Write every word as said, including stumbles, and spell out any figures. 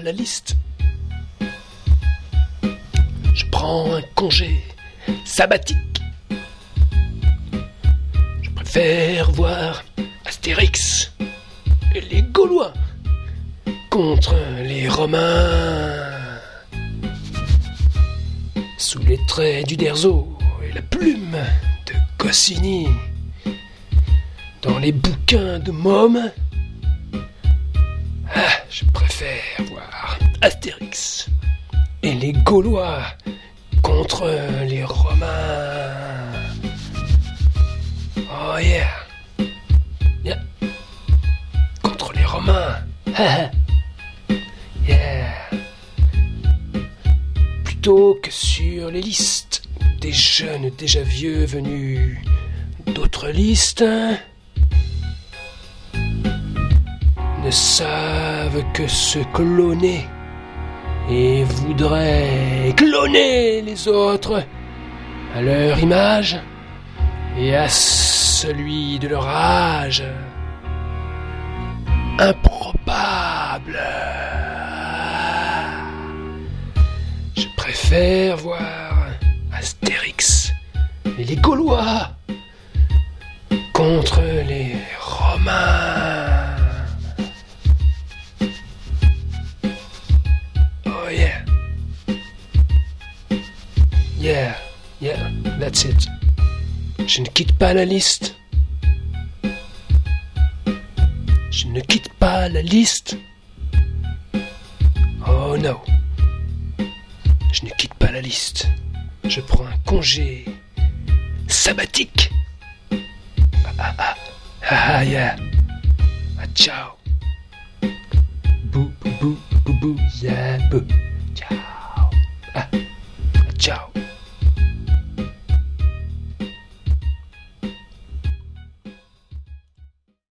la liste. Je prends un congé sabbatique. Je préfère voir Astérix et les Gaulois contre les Romains. Sous les traits d'Uderzo et la plume de Goscinny, dans les bouquins de Môme, ah, je préfère voir Astérix et les Gaulois contre les Romains. Oh yeah, yeah. Contre les Romains. Yeah. Plutôt que sur les listes des jeunes déjà vieux venus d'autres listes ne savent que se cloner et voudraient cloner les autres à leur image et à celui de leur âge. Improbable. Je préfère voir Astérix et les Gaulois contre les Romains. Oh yeah. Yeah, yeah, that's it. Je ne quitte pas la liste. Je ne quitte pas la liste. Oh no. Je ne quitte pas la liste. Je prends un congé sabbatique. Ah ah ah. Ah yeah. Ah ciao. Bou bou bou bou bou yeah bou.